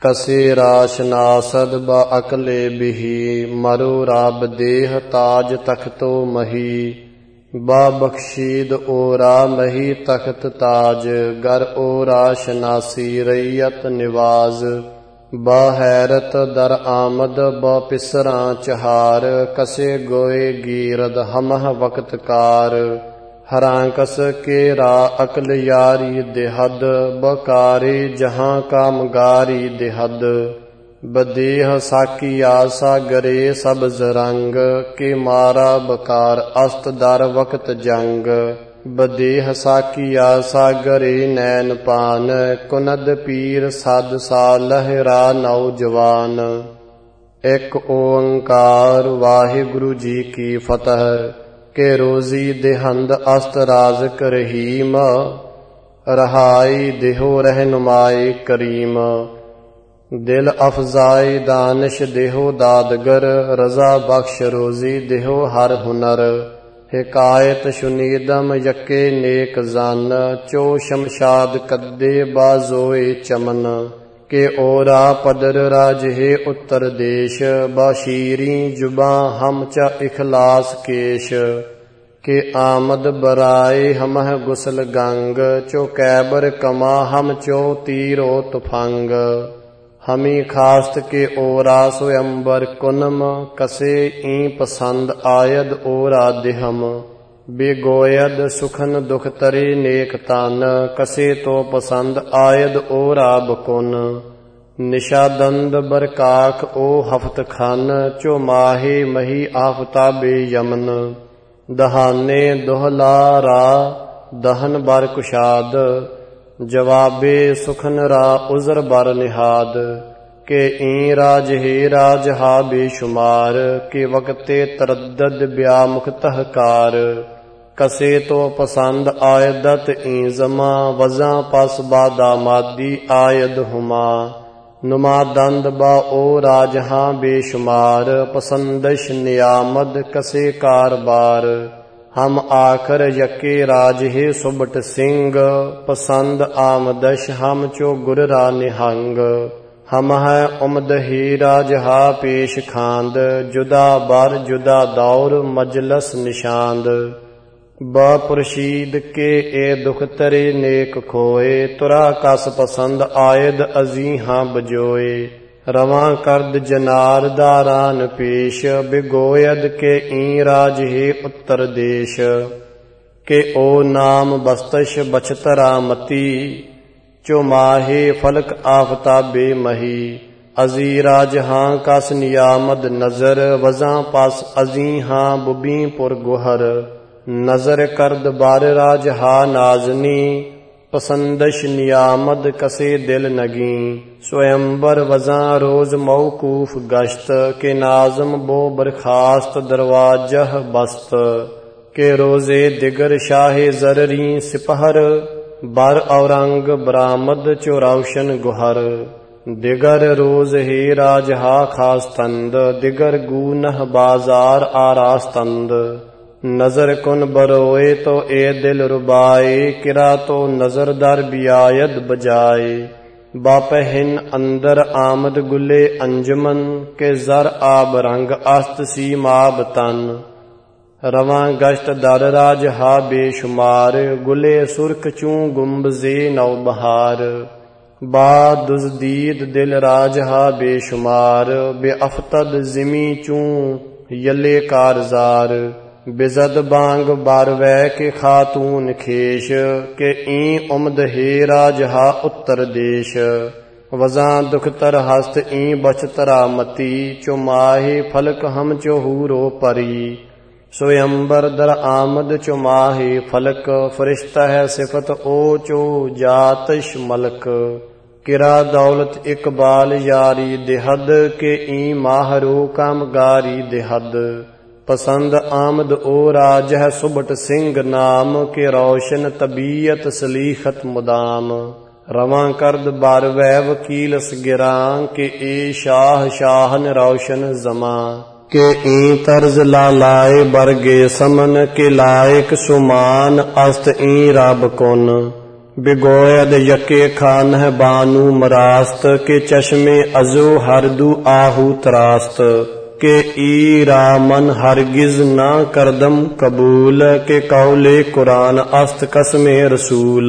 कसे राश नासद ब अकले बिही मरो राब देह ताज तख्तो मही बा बख्शीद ओरा मही तख्त ताज गर ओरा शनासी रैयत निवाज ब हैरत दर आमद ब पिसरा चहार कसे गोए गीरद हमह वक्त कार हरां कस के रा अकल यारी देहद बकारे जहां कामगारी देहद बदेह साकी आसा गरे सब्ज रंग के मारा बकार अस्त दर वक्त जंग बदेह साकी आसा गरे नैन पान कुनद पीर सद सालहरा नौजवान। एक ओंकार वाहिगुरु जी की फतह के रोजी देहंद अस्त राज़ रहीम रहाई देहो रहनुमाए करीम दिल अफजाई दानिश देहो दादगर रजा बख्श रोजी देहो हर हुनर हिकायत शुनीदम यके नेक जन चो शमशाद कद्दे बाजोए चमन के ओरा पदर राजहे उत्तर देश बाशीरी जुबा हम च इखलास केश के आमद बराए हमह गुसल गंग चो कैबर कमा हम चो तीरो तुफंग हमी खास्त के ओरा स्वयंबर कुनम कसे ई पसंद आयद ओरा दिहम बेगोयद सुखन दुख तरे नेक तन कसे तो पसंद आयद ओरा बकुन निशादंद बरकाख ओ हफ्त खान चो माहे मही आफताबे यमन दहाने दोहला रा दहन बर कुशाद जवाबे सुखन रा उजर बर निहाद के ई राज हे राज हा बेशुमार के वक्ते तरद्दद ब्यामुख तहकार कसे तो पसंद आयदत ई जमा वजा पस बादा मादी आयद हुमा नुमा दंद बा ओ राजहा बेशुमार पसंदश नियामद कसे कारबार हम आखर यके राज हे सुबट सिंह पसंद आमदश हम चो गुररा निहंग हम है उमद ही राजहा पेश खांद जुदा बर जुदा दौर मजलस निशांद ब पुरशीद के ए दुख तरे नेक खोए तुरा कस पसंद आयद अजी हाँ बजोए रवां करद जनार दारान पेश बिगोयद के ई राज हे उत्तर देश के ओ नाम बस्तश बछतरा मती चो माहे फलक आफताबे मही अजी राज हाँ कस नियामद नजर वजा पास अजी हाँ बुबी पुर गुहर नजर करद बार राज हा नाजनी पसंदश नियामद कसे दिल नगी स्वयंबर वजा रोज मौकूफ गश्त के नाजम बो बरखास्त दरवाजह बस्त के रोजे दिगर शाहे जररी सिपहर बर औरंग बरामद चो रोशन गुहर दिगर रोज हे राज हा खास्तंद दिगर गूनह बाजार आरास्तंद नजर कुन बरोए तो ए दिल रुबाए किरा तो नजर दर बियायद बजाए बापहिन अंदर आमद गुले अंजमन के जर आब रंग अस्त सीमाब तन रवां गश्त दर राज हा बेशुमार गुले सुर्ख चूं गुम्बजे नौ बहार बा दुजदीद दिल राज हा बेशुमार बेअफ्तद जिमी चूं यले कारजार बिजद बांग बारवै के खातून खेश के ई उमद हे राज हा उत्तर देश वजा दुख तर हस्त ई बचतरा मती चो माहे फलक हम चो हूरो परी स्वयंबर दर आमद चो माहे फलक फरिश्ता है सिफत ओ चो जातश मलक किरा दौलत इकबाल यारी देहद के ई माहरो कामगारी देहद पसंद आमद ओ राज है सुबट सिंह नाम के रोशन तबीयत सलीखत मुदाम रवां करद बार वै वकील सगिरां के ए शाह शाहन रोशन जमा के ई तर्ज लाए बरगे समन के लायक सुमान अस्त ई रब कुन बिगोयद यके खान है बानु मरास्त के चश्मे अजो हरदू आहू त्रास्त के ई रामन हरगिज ना करदम कबूल के कौले कुरान अस्त कसमे रसूल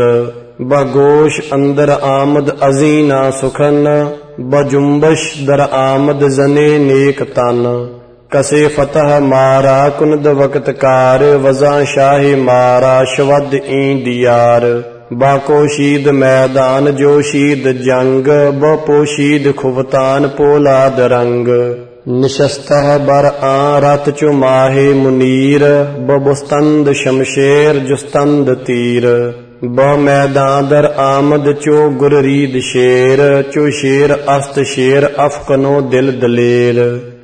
बगोश अंदर आमद अजीना सुखन बजुम्बश दर आमद जने नेक तन कसे फतह मारा कुनद वक्त कार वजा शाही मारा शवद ई दियार बाकोशीद मैदान जोशीद जंग बपोशीद खुवतान पोलाद रंग निशस्तह बर आ रत चो माहे मुनीर बबुस्तंद शमशेर जुस्तंद तीर ब मैदान दर आमद चो गुररीद शेर चो शेर अस्त शेर अफकनो दिल दलेर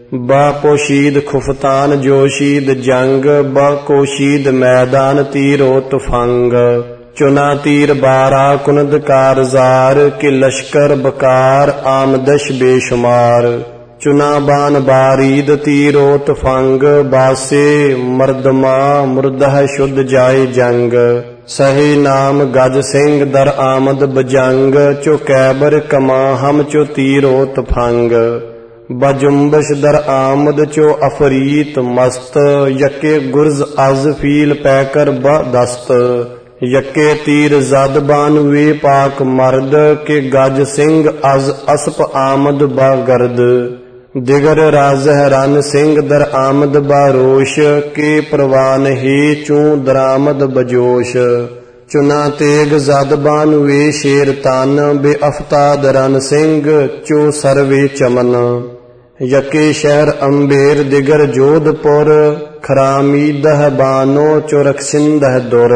बापोशीद खुफतान जोशीद जंग बाकोशीद मैदान तीरो तुफंग चुना तीर बारा कुनद कारजार के लश्कर बकार आमदश बेशुमार चुना बान बारीद तीरो तुफंग बासे मर्दमा मुर्दह शुद्ध जाए जंग सही नाम गज सिंह दर आमद बजंग चो कैबर कमा हम चो तीरो तुफंग बजुम्बश दर आमद चो अफरीत मस्त यके गुर्ज अज फील पैकर ब दस्त यके तीर जद बानवे पाक मर्द के गज सिंह अज असप आमद ब गर्द दिगर राज रन सिंह दर आमद बारोश के प्रवान ही चू दरामद बजोश चुना तेग जद बानवे शेर तन बे अफताद रन सिंह चो सरवे चमन यके शहर अम्बेर दिगर जोधपुर खरामीदह बानो चोरखसिंदह दुर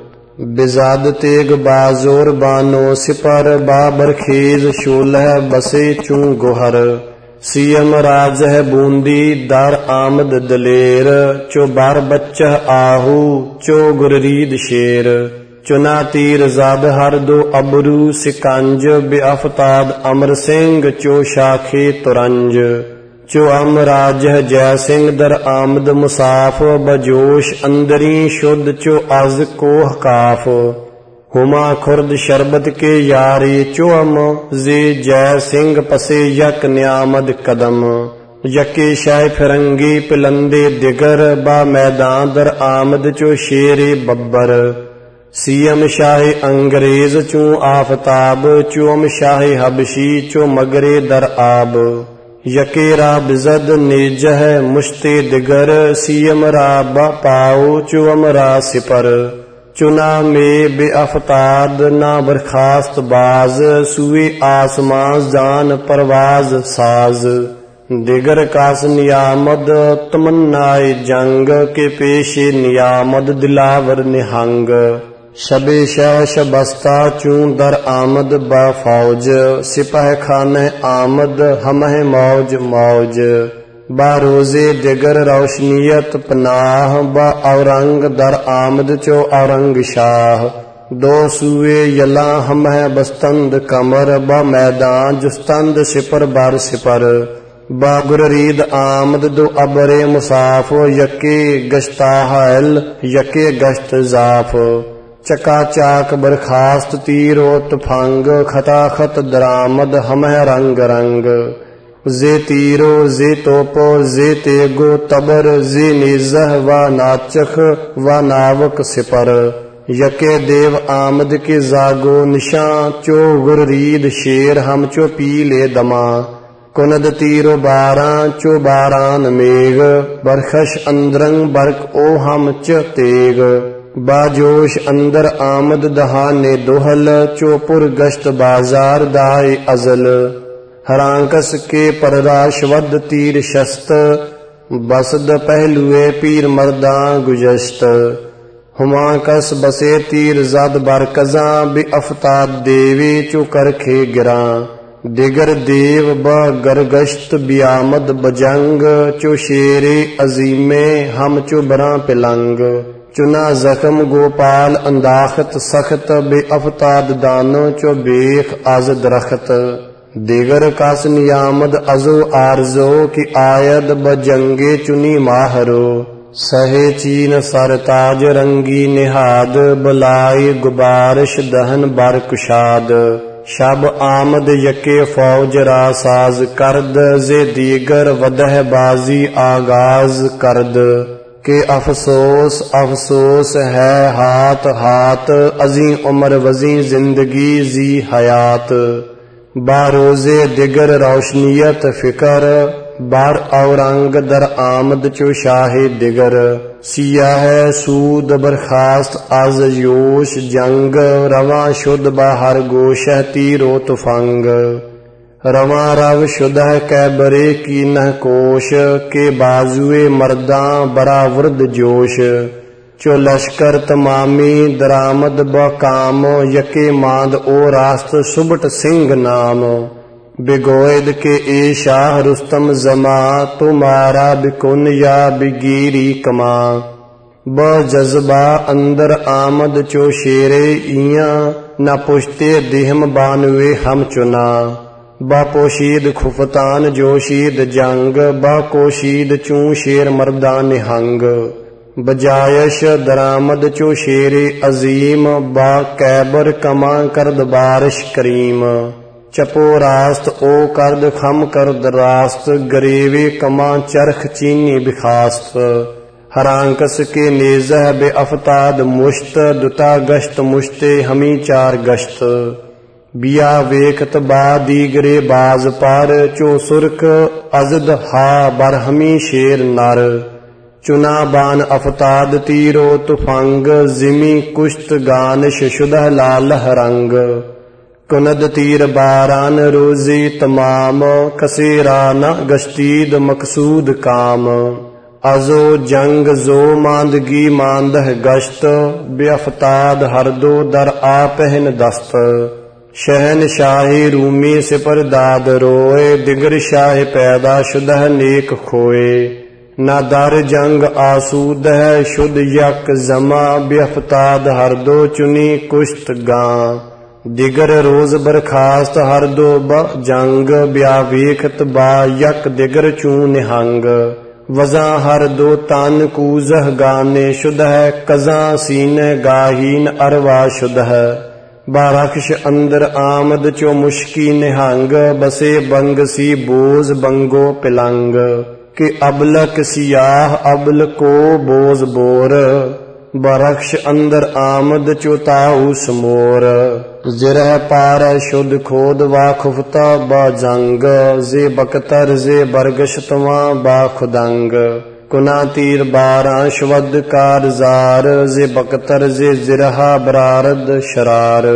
बिजाद तेग बाजोर बानो सिपर बाबर खेज शोलह बसे चू गोहर सीयम राज है बूंदी दर आमद दलेर चो बार बच्चह आहू चो गुररीद शेर चुना तीर जाद हर दो अबरू सिकंज बेअफताद अमर सिंह चो शाखे तुरंज चो अम राज जय सिंह दर आमद मुसाफ बजोश अंदरी शुद्ध चो अज कोह काफ हुमा खुर्द शरबत के यारी चो अम जे जय सिंह पसे यक न्यामद कदम यके शाह फिरंगी पिलंदे दिगर बा मैदान दर आमद चो शेरे बब्बर सीयम शाह अंग्रेज चो आफताब चोम शाह हबशी चो मगरे दर आब यके रा बिजद नेजह मुश्ते दिगर सीयम रा बा पाओ चुअम रा सिपर चुना में बेअफताद ना बरखास्त बाज सुए आसमां जान परवाज साज दिगर कास नियामद तमन्नाए जंग के पेशे नियामद दिलावर निहंग शबे शह शबस्ता चू दर आमद बा फौज सिपाह खाने आमद हमह मौज मौज बा रोजे दिगर रोशनियत पनाह बा औरंग दर आमद चो औरंग शाह दो सूए यला हमह बस्तंद कमर बा मैदान जुस्तंद सिपर बार सिपर बा गुररीद आमद दो अबरे मुसाफ यके गश्ताहल यके गश्त जाफ चका चाक बरखास्त तीरो तुफंग खताखत दरामद हमह रंग रंग जे तीरो जे तोपो जे तेगो तबर जे निजह व नाचख व नावक सिपर यके देव आमद के जागो निशा चो गुररीद शेर हम चो पीले दमा कुनद तीरो बारा चो बारान मेघ बरखश अंदरंग बरक ओ हम च तेग बाजोश अंदर आमद दहाने दोहल चोपुर गश्त बाजार दाए अजल हरांकस के परराशवद तीर शस्त बसद पहलुए पीर मर्दा गुजश्त हुमाकस बसे तीर जद बरकजा बेअफताद देवे चो करखे गिरा दिगर देव ब गरगश्त बियामद बजंग चो शेरे अजीमे हम चो बरा पिलंग चुना जख्म गोपाल अंदाखत सख्त बेअफताद दानो चो बेख आज दरख्त दिगर कास नियामद अजो आरजो की आयद बजंगे चुनी माहरो ਸਹੇ ਚੀਨ ਸਰਤਾਜ ਰੰਗੀ ਨਿਹਾਦ ਬੁਲਾਈ ਗੁਬਾਰਿਸ਼ ਦਹਨ ਬਰ ਕੁਸ਼ਾਦ ਸ਼ਬ ਆਮਦ ਯਕੇ ਫੌਜ ਰਾ ਸਾਜ਼ ਕਰਦ ਜ਼ੇ ਦੀਗਰ ਵਦਹ ਬਾਜ਼ੀ ਆਗਾਜ਼ ਕਰਦ ਕਿ ਅਫਸੋਸ ਅਫਸੋਸ ਹੈ ਹਾਥ ਹਾਥ ਅਜ਼ੀ ਉਮਰ ਵਜ਼ੀ ਜ਼ਿੰਦਗੀ ਜ਼ੀ ਹयात बारोज़े दिगर रोशनीयत फिकर बार औरंग दर आमद चो शाहे दिगर सियाह सूद बरखास्त अज योश जंग रवा शुद्ध बाहर गोशह तीरो तुफंग रवा रव शुद्ध कैबरे की नह कोश के बाजुए मर्दा बरा वृद जोश चो लश्कर तमामी दरामद बकाम यके मांद ओ रास्त सुबट सिंह नाम बिगोयद के ए शाह रुस्तम जमा तुम्हारा बिकुन या बिगीरी कमा ब जज्बा अंदर आमद चो शेरे इया न पुश्ते दिहम बानवे हम चुना बा पोशीद खुफतान जोशीद जंग बा कोशीद चू शेर मर्दा निहंग बजायश दरामद चो शेरे अजीम बा कैबर कमा करद बारिश करीम चपो रास्त ओ करद खम करद रास्त गरीबे कमा चरख चीनी बिखास्त हरांकस के नेजह बे अफताद मुश्त दुता गश्त मुश्ते हमी चार गश्त बिया वेकत बा दीगरे बाज पार चो सुरख अजद हा बरहमी शेर नर चुना बान अफताद तीरो तुफंग जिमी कुश्त गानिश शुदा लालह रंग कुनद तीर बारान रोजी तमाम कसेरा न गश्तीद मकसूद काम अजो जंग जो मांदगी मांदह गश्त बेअफताद हर दो दर आपहन दस्त शहन शाही रूमी सिपर दाद रोए दिगर शाह पैदा शुदह नेक खोए ना दर जंग आसूद है शुद्ध यक जमा बेअफताद हर दो चुनी कुश्त गां दिगर रोज बरखास्त हर दो ब जंग ब्या वेखत बा यक दिगर चू निहंग वजा हर दो तन कूजह गाने शुद्ध है कजा सीने गाहीन अरवा शुद्ध है बारक्ष अंदर आमद चो मुश्की निहंग बसे बंग सी बोझ बंगो पिलंग कि अबलक सियाह अबल को बोझ बोर बरक्ष अंदर आमद चोताउस मोर जिरह पार शुद्ध खोद वा खुफता बा जंग जे बकतर जे बरगश तवा बा खुदंग कुना तीर बारा शवद कारजार जे बकतर जे जिरहा बरारद शरार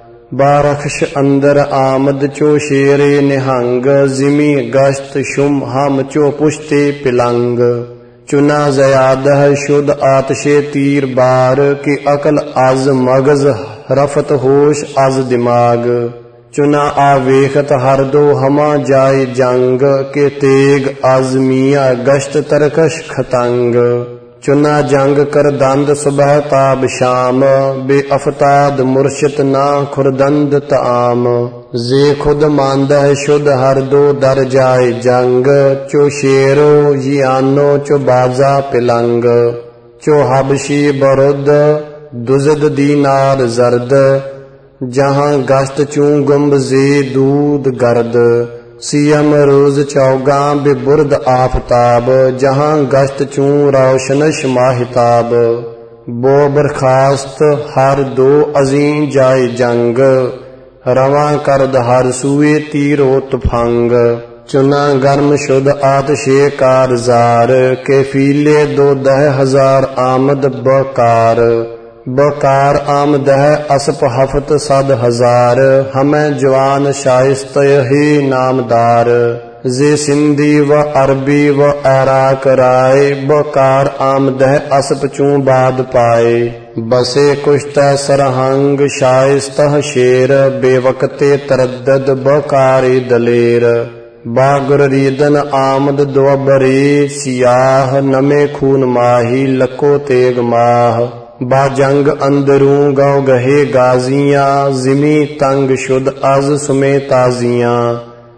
बारक्ष अंदर आमद चो शेरे निहंग जिमी गश्त शुम हम चो पुश्ते पिलंग चुना जयादह शुद्ध आतशे तीर बार के अकल आज मगज रफत होश आज दिमाग चुना आवेखत हर दो हमा जाए जंग के तेग आजमिया गश्त तरकश खतंग चुना जंग कर दंद सुबह ताब शाम बे अफताद मुर्शिद ना खुरदंद ताम जे खुद मांदा है शुद्ध हर दो दर जाए जंग चो शेरो यानो चो बाजा पिलंग चो हबशी बरुद दुजद दीनार जर्द जहां गश्त चू गुम्ब जे दूध गर्द सियम रोज चौगा बेबुर्द आफताब जहां गश्त चू रोशनश माहिताब बो बरखास्त हर दो अजीम जाए जंग रवा करद हर सूए तीरो तुफंग चुना गर्म शुद्ध आतशे कारजार के फीले दो 10,000 आमद बकार बकार आमदह असप हफत 100,000 हमें जवान शाइस्त ही नामदार जे सिंधी व अरबी व अराक राय बकार आमदह असप चू बाद पाए बसे कुश्त सरहंग शाइस्तह शेर बेवकते तरद्दद बकारी दलेर बागर रीदन आमद दुअबरे सियाह नमे खून माही लको तेग माह बाजंग अंदरूं गौ गहे गाजियां जिमी तंग शुद्ध अज सुमे ताजियां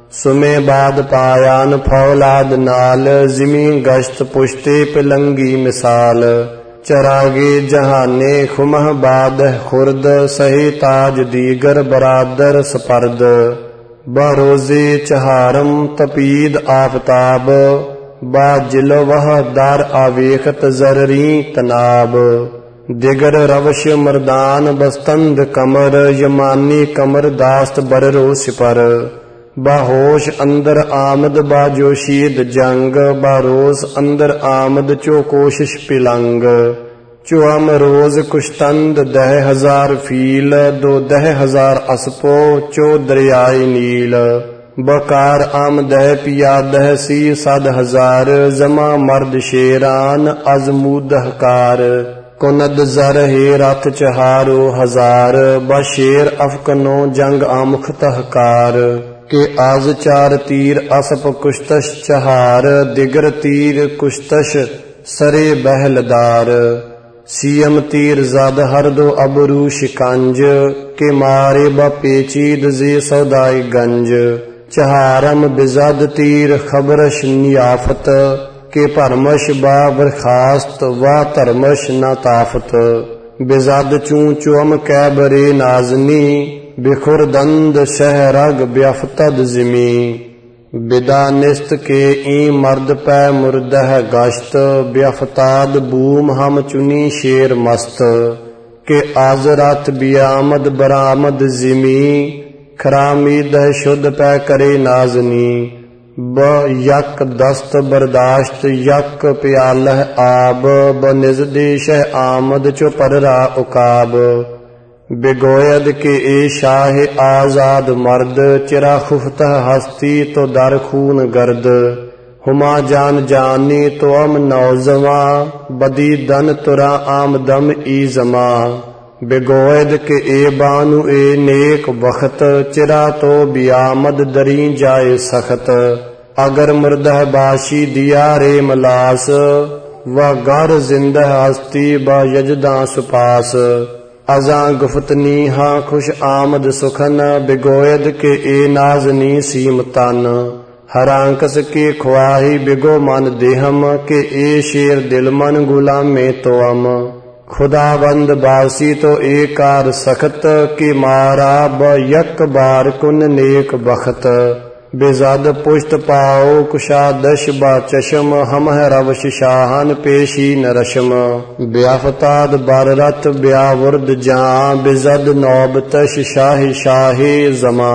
ਸੁਮੇ ਬਾਦ ਪਾਇਆਨ ਫੌਲਾਦ ਨਾਲ, ਜ਼ਿਮੀ ਗਸ਼ਤ ਪੁਸ਼ਤੇ ਪਿਲੰਗੀ ਮਿਸਾਲ। ਚਰਾਗੇ ਜਹਾਨੇ ਖੁਮਹ ਬਾਦ ਖੁਰਦ, ਸਹੀ ਤਾਜ ਦੀਗਰ ਬਰਾਦਰ ਸਪਰਦ। ਬਰੋਜ਼ੇ ਚਹਾਰਮ ਤਪੀਦ ਆਫਤਾਬ, ਬਾਜਿਲਵਹ ਦਰ ਆਵੇਖਤ ਜ਼ਰਰੀ ਤਨਾਬ। ਦਿਗਰ ਰਵਸ਼ ਮਰਦਾਨ ਬਸਤੰਦ ਕਮਰ, ਯਮਾਨੀ ਕਮਰ ਦਾਸਤ ਬਰਰੋ ਸਿਪਰ। ਬਾਹੋਸ਼ ਅੰਦਰ ਆਮਦ ਬਾਜੋਸ਼ੀਦ ਜੰਗ, ਬਾਰੋਸ ਅੰਦਰ ਆਮਦ ਚੋ ਕੋਸ਼ਿਸ਼ ਪਿਲੰਗ। ਚੋ ਅਮਰੋਜ਼ ਕੁਸ਼ਤੰਦ 10,000 ਫੀਲ, ਦੋ 10,000 ਅਸਪੋ ਚੋ ਦਰਿਆਏ ਨੀਲ। ਬਕਾਰ ਆਮਦਹ ਪਿਆਦਹ ਸੀ 7,000, ਜਮਾ ਮਰਦ ਸ਼ੇਰਾਨ ਅਜ਼ਮੂਦਹ ਕਾਰ। ਕੁਨਦ ਜ਼ਰਹੇ ਰਥ ਚਹਾਰੋ 1000, ਬਸ਼ੇਰ ਅਫਕਨੋ ਜੰਗ ਆਮੁਖ ਤਹਕਾਰ। ਕਿ ਆਜ਼ 4 ਤੀਰ ਅਸਪ ਕੁਸ਼ਤਸ਼ ਚਹਾਰ, ਦਿਗਰ ਤੀਰ ਕੁਸ਼ਤਸ਼ ਸਰੇ ਬਹਿਲਦਾਰ। ਸੀਯਮ ਤੀਰ ਜ਼ਦ ਹਰਦੋ ਅਬਰੂ ਸ਼ਿਕੰਜ, ਕੇ ਮਾਰੇ ਬਪੇਚੀਦ ਜ਼ੇ ਸੌਦਾਈ ਗੰਜ। ਚਹਾਰਮ ਬਿਜ਼ਦ ਤੀਰ ਖਬਰਸ਼ ਨਿਆਫਤ, ਕੇ ਭਰਮਸ਼ ਬਾ ਬਰਖਾਸਤ ਵਾ ਧਰਮਸ਼ ਨਾ ਤਾਫਤ। ਬਿਜ਼ਦ ਚੂੰ ਚੁਅਮ ਕੈ ਬਰੇ ਨਾਜ਼ਨੀ, ਬਿਖੁਰਦੰਦ ਸ਼ਹਿਰਗ ਬਿਆਫਤਦ ਜ਼ਿਮੀ। ਬਿਦਾ ਨਿਸਤ ਕੇ ਈ ਮਰਦ ਪੈ ਮੁਰਦਹ ਗਸ਼ਤ, ਬਿਆਫਤਾਦ ਬੂਮ ਹਮ ਚੁਨੀ ਸ਼ੇਰ ਮਸਤ। ਕੇ ਆਜ਼ ਰਾਤ ਬਿਆਮਦ ਬਰਾਮਦ ਜ਼ਿਮੀ, ਖਰਾਮੀਦਹ ਸ਼ੁੱਧ ਪੈ ਕਰੇ ਨਾਜ਼ਨੀ। ਬ ਯਕ ਦਸਤ ਬਰਦਾਸ਼ਤ ਯਕ ਪਿਆਲਹ ਆਬ, ਬ ਨਿਜ ਦੇਸ਼ਹ ਆਮਦ ਚੋ ਪਰਰਾ ਉਕਾਬ। ਬਿਗੋਇਦ ਕੇ ਏ ਸ਼ਾਹ ਆਜ਼ਾਦ ਮਰਦ, ਚਿਰਾ ਖੁਫਤਹ ਹਸਤੀ ਤੋ ਦਰ ਖੂਨ ਗਰਦ। ਹੁਮਾ ਜਾਨ ਜਾਨੀ ਤੋ ਅਮ ਨੌਜਵਾਂ, ਬਦੀ ਦਨ ਤੁਰਾ ਆਮਦਮ ਈ ਜ਼ਮਾ। ਬਿਗੋਇਦ ਕੇ ਏ ਬਾਨੂ ਏ ਨੇਕ ਬਖਤ, ਚਿਰਾ ਤੋ ਬਿਆਮਦ ਦਰੀ ਜਾਏ ਸਖਤ। ਅਗਰ ਮੁਰਦਹ ਬਾਸ਼ੀ ਦਿਆ ਰੇ ਮਲਾਸ, व गर जिंदह हस्ती ब यजदा सुपास। अजा गुफ्तनी हाँ खुश आमद सुखन, बिगोयद के ए नाजनी सीम तन। हरांकस के ख्वाही बिगो मन देहम, के ए शेर दिल मन गुलाम में तो अम। खुदाबंद बासी तो ए कार सख्त, के मारा ब यक बार कुन नेक बखत। बेजाद पुष्ट पाओ कुशादश बा चशम, हम है रवश शाहन पेशी न रशम। ब्याफताद बार रथ ब्यावुर्द जां, बेजद नौबतश शाही शाही जमा।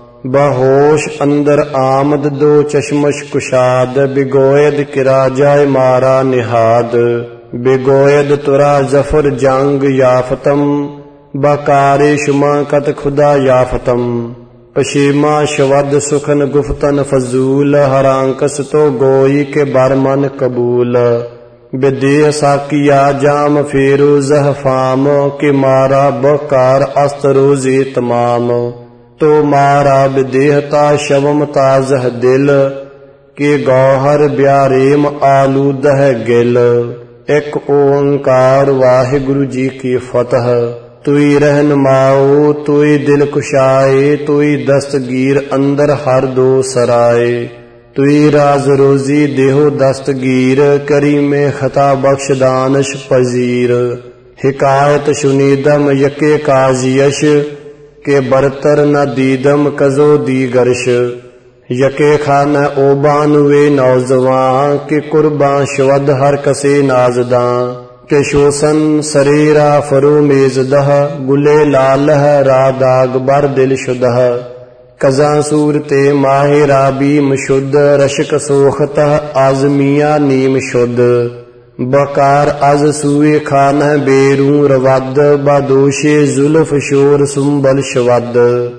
बहोश अंदर आमद दो चश्मश कुशाद, बिगोयद किरा जाय मारा निहाद। बिगोयद तुरा जफर जंग याफतम, बकारे शुमा कत खुदा याफतम। पशीमा शवद सुखन गुफ्तन फजूल, हरांकस तो गोई के बरमन कबूल। बिदेह साकिया जाम फेरोजह फाम, के मारा बकार अस्त्रोजे तमाम। तो मारा बिदेहता शवम ताजह दिल, के गौहर ब्यारेम आलूदह गिल। एक ओंकार वाहिगुरु जी की फतह। तुई रहनुमाओ तुई दिल कुशाए, तुई दस्तगीर अंदर हर दो सराए। तुई राज रोजी देहो दस्तगीर, करी में खता बख्श दानश पजीर। हिकायत शुनीदम यके काजियश, के बरतर न दीदम कजो दीगरश। यके खान ओबान वे नौजवां, के कुर्बां शवद हर कसे नाजदां। के शोसन सरेरा फरो मेजदह, गुले लालह रादाग बर दिल शुदह। कजा सूरते माहे राबी मशुद्ध, रशक सोखतः आजमिया नीम शुद्ध। बकार अज सूए खान बेरू रवद, बदोशे जुल्फ शोर सुम्बल शवद।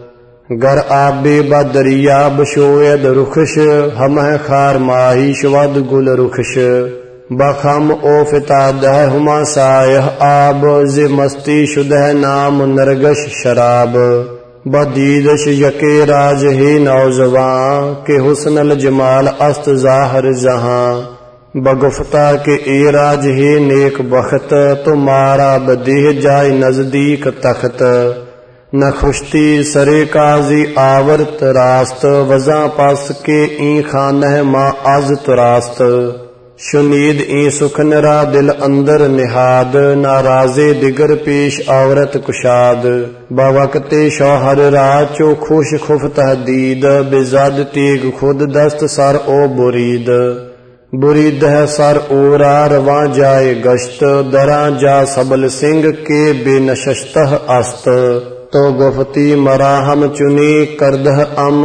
गर आबे बदरिया बशोयद रुखश, हम खार माही शवद गुल रुखश। बखम ओ फितादह हुमा सायह आब, जे मस्ती शुदह नाम नरगश शराब। बदीदश यके राज हे नौजवां, के हुस्नल जमाल अस्त जाहर जहां। बगुफ्ता के ए राज हे नेक बखत, तो मारा बदेह जाय नजदीक तख्त। न खुश्ती सरे काजी आवरत रास्त, वज़ा पस के ई खानह माँ आज तुरास्त। शुनीद ई सुख निरा दिल अंदर निहाद, ना राजे दिगर पेश आवरत कुशाद। बवक्ते शौहर राचो खुश खुफ तहदीद, बेजाद तेग खुद दस्त सर ओ बुरीद। बुरीद है सर ओरा रवा जाए गश्त, दरा जा सबल सिंह के बेनशस्तह अस्त। तो गुफती मरा हम चुनी करदह अम,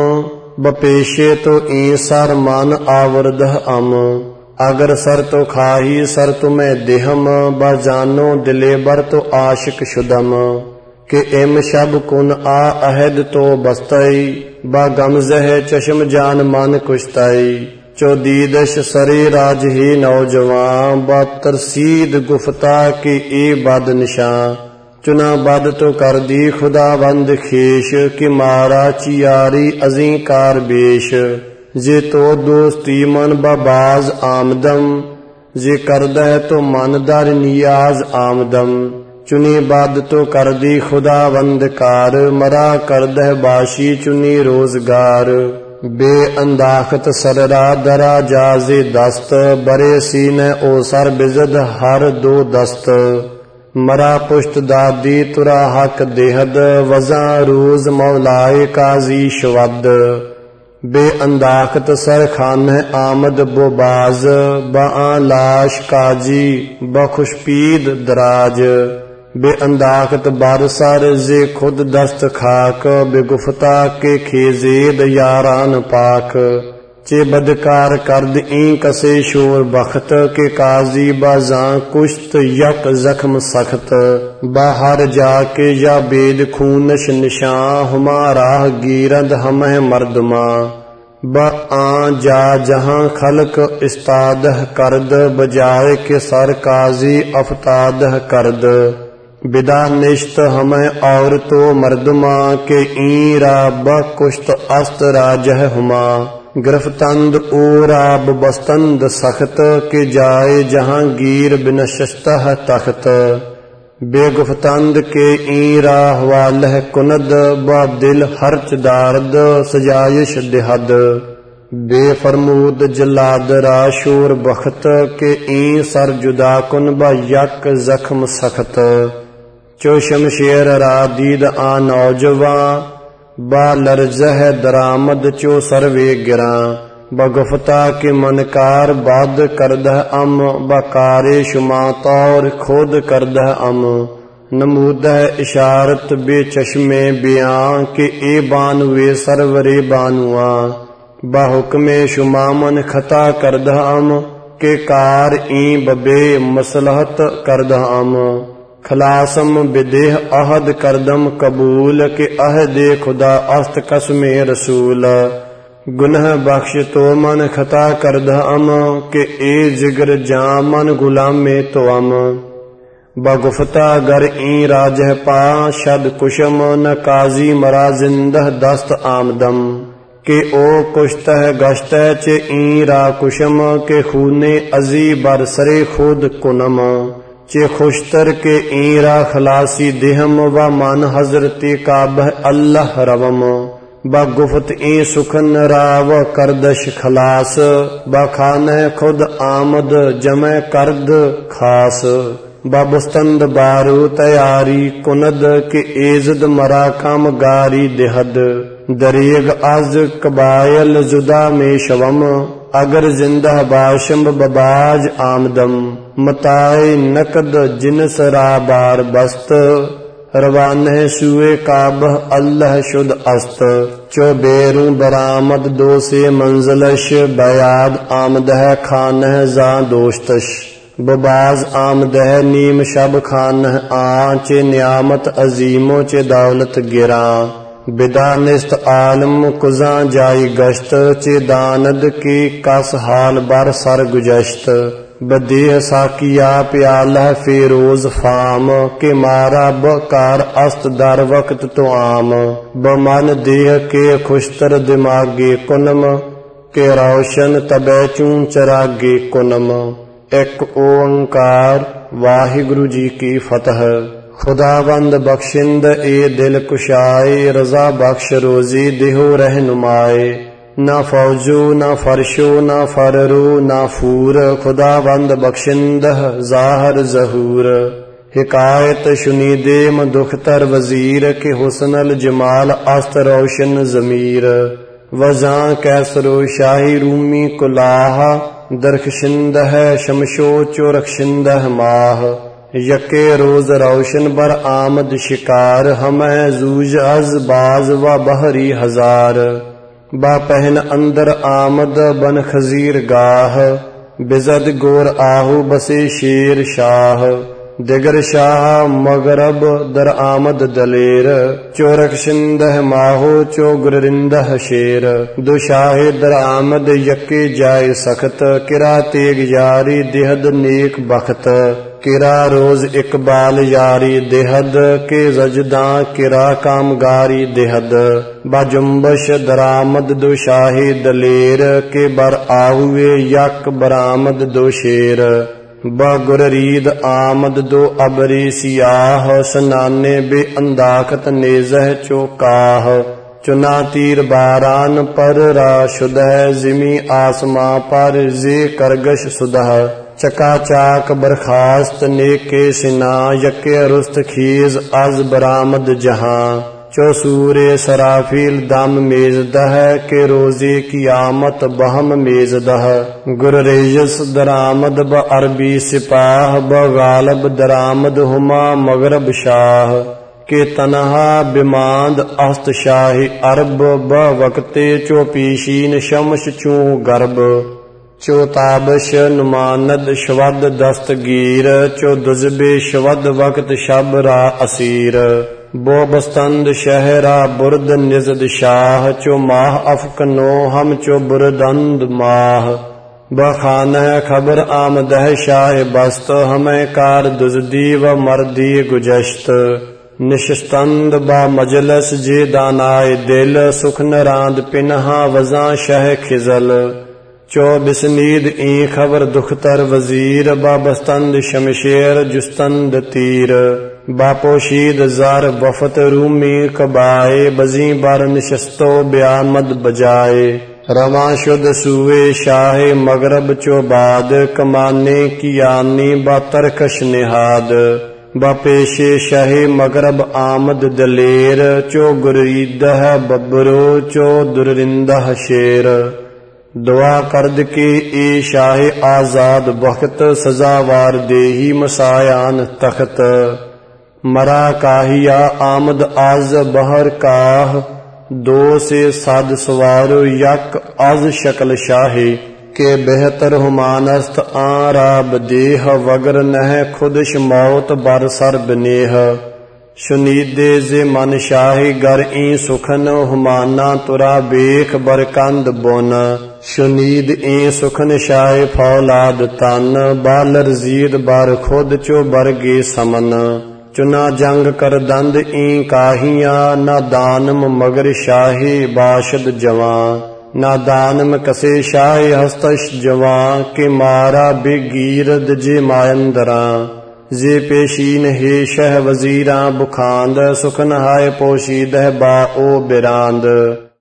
बपेशे तो ई सर मान आवरदह अम। अगर सर तो खाही सर तुम्हें देहम, बजानो दिले बर तो आशिक शुदम। के इम शब कुन आ अहद तो बस्तई, बगमजह चश्म जान मन कुश्तई। चौदीदश सरे राज ही नौजवान, बतरसीद गुफ्ता की ए बद निशां। चुना बद तो कर दी खुदा बंद खेश, कि मारा चियारी अजी कार बेश। जे तो दोस्ती मन बबाज आमदम, जे करद है तो मन दर नियाज आमदम। चुनी बाद तो कर दी खुदा बंदकार, मरा करद है बाशी चुनी रोजगार। बे अंदाखत सररा दरा जाजे दस्त, बरे सीने ओ सर बिजद हर दो दस्त। मरा पुष्ट दादी तुरा हक देहद, वज़ा रोज मौलाए काजी शवद। बे अंदाखत सर खान आमद बोबाज, बआ लाश काजी बखुशपीद दराज। बे अंदाखत बार सर जे खुद दस्त खाक, बेगुफ्ता के खेजेद यारान पाक। चे बदकार करद ई कसे शोर बख्त, के काजी बाजा कुश्त यक जख्म सख्त। बाहर जाके या बेद खूनश निशां, हमारा गिरद हमह मर्दमा। बआ जा जहां खलक इस्तादह करद, बजाए के सर काजी अफतादह करद। बिदा निश्त हमें और तो मर्दमा, के ई राब कुश्त अस्त राजह हुमा। गिरफ्तंद ओ राब बस्तंद सख्त, के जाए जहां गिर बिनशस्तह तख्त। बेगुफ्तंद के ई राह वालह कुनद, ब दिल हर्च दारद सजाइश दिहद। बेफरमूद जलाद राशोर बख्त, के ई सर जुदा कुन ब यक जख्म सख्त। चो शमशेर रा दीद आ नौजवां, बा लरजह दरामद चो सर्वे गिरा। बगुफ्ता के मनकार बाद करदह अम, बकारे शुमा तौर खुद करदह अम। नमूदह इशारत बे चश्मे बियां, के ए बानुए सरवरे बानुआ। बाहुक्मे शुमा मन खता करदह अम, के कार ई बबे मसलहत करदह अम। खलासम बिदेह अहद करदम कबूल, के अहदे खुदा अस्त कसमे रसूल। गुनह बख्श तो मन खता करदह अम, के ए जिगर जा मन गुलाम में तो अम। बगुफ्ता गर ई राजह पा शद कुशम, न काजी मरा जिंदह दस्त आमदम। के ओ कुश्तह गश्तह चे ई रा कुशम, के खूने अजी बरसरे खुद कुनम। चे खुश्तर के ईरा खलासी देहम, व मन हजरती काबह अल्लाह रवम। बगुफ्त ई सुखन राव करदश खलास, बखान खुद आमद जमै करद खास। बबुस्तंद बारू तैयारी कुनद, के एजद मरा काम गारी देहद। दरेग आज कबायल जुदा में शवम, अगर जिंदा बाशम बबाज आमदम। मताए नकद जिनस राबार बस्त, रवान सुए काबह अल्लाह शुद अस्त। चो बेरू बरामद दो से मंजलश, बयाद आमदह खानह जा दोस्तश। बबाज आमदह नीम शब खानह आ, चे नियामत अजीमो चे दौलत गिरा। बिदा निस्त आलम कुजा जाई गश्त, चे दानद की कस हाल बर सर गुजश्त। बदेह साकिया प्याला फेरोज फाम, के मारा बकार अस्त दर वक्त तो आम। बमन देह के खुश्तर दिमागे कुनम, के रोशन तबे चूं चरागे कुनम। एक ओंकार। वाहिगुरु जी की फतह। खुदाबंद बख्शिंद ए दिल कुशाए, रजा बख्श रोजी देहो रहनुमाए। ना फौजो ना फरशो ना फररो ना फूर, खुदाबंद बख्शिंद जाहर जहूर। हिकायत शुनीदेम दुखतर वजीर, के हुस्नल जमाल अस्त रोशन जमीर। वजां कैसरो शाही रूमी कुलाह, दरखशिंद है शमशो चोरखशिंद माह। यके रोज रोशन बर आमद शिकार, हमें जूज अज बाज व बहरी हजार। बा पहन अंदर आमद बन खजीर गाह, बिजद गोर आहू बसे शेर शाह। दिगर शाह मगरब दर आमद दलेर, चोरखशिंदह माहो चो गुरिंदह शेर। दो शाहे दर आमद यके जाय सख्त, किरा तेग यारी देहद नेक बख्त। किरा रोज इकबाल यारी देहद, के रजदा किरा कामगारी देहद। बाजुम्बश दरामद दो शाही दलेर, के बर आहुए यक बरामद दो शेर। बगुररीद आमद दो अबरी सियाह, सनाने बे अंदाखत नेजह चौकाह। चुना तीर बारान पर राशुदह, जिमी आसमां पर जे करगश सुदह। चका चाक बरखास्त नेके सिना, यके रुस्त खीज अज बरामद जहां। चो सूरे सराफील दम मेजदह, के रोजे की आमत बहम मेजदह। गुररेजस दरामद ब अरबी सिपाह, ब गालब दरामद हुमा मगरब शाह। के तनहा बिमांद अस्त शाही अरब, ब वक्ते चो पीशीन शमश चू गर्ब। चो ताबश नुमानद शवद दस्तगीर, चो दुजबे शवद वक्त शब रा असीर। बो बस्तंद शहरा बुर्द निजद शाह, चो माह अफकनो हम चो बुरदंद माह। बखाना खबर आमदह शाह बस्त, हमें कार दुजदी व मर्दी गुजश्त। निशस्तंद बा मजलस जे दानाए दिल, सुख नरांद पिनहा वजा शह खिजल। चो बिस्नीद ई खबर दुखतर वजीर, बाबस्तंद शमशेर जुस्तंद तीर। बापोशीद जार वफत रूमी कबाए, बजी बार निशस्तो ब्यामद बजाए। रवा शुद सुए शाहे मगरब चो बाद, कमाने की आनी बा तरकश निहाद। बापेशे शाहे मगरब आमद दलेर, चो गुरीदह बबरो चो दुरिंदह शेर। दुआ करद के ए शाहे आजाद वक्त, सजावार देही मसायान तख्त। मरा काहिया आमद आज बहर काह, दो से साद सवारो यक आज शक्ल शाहे। के बेहतर हुमानस्त आराब देह, वगर नह खुदश मौत बर सर बनेह। शुनीदे जे मन शाही गर ई सुखन, हुमाना तुरा बेख बरकंद बुन। शुनीद ई सुखन शाहे फौलाद तन, बालर जीद बर खुद चो बरगे समन। चुना जंग कर दंद ई काहिया, ना दानम मगर शाहे बाशद जवां। ना दानम कसे शाहे हस्तश जवां, के मारा बेगीरद जे मायंदरा। जे पेशीन हे शह वजीरां बुखांद, सुखन हाय पोशीदह बा ओ बिरांद।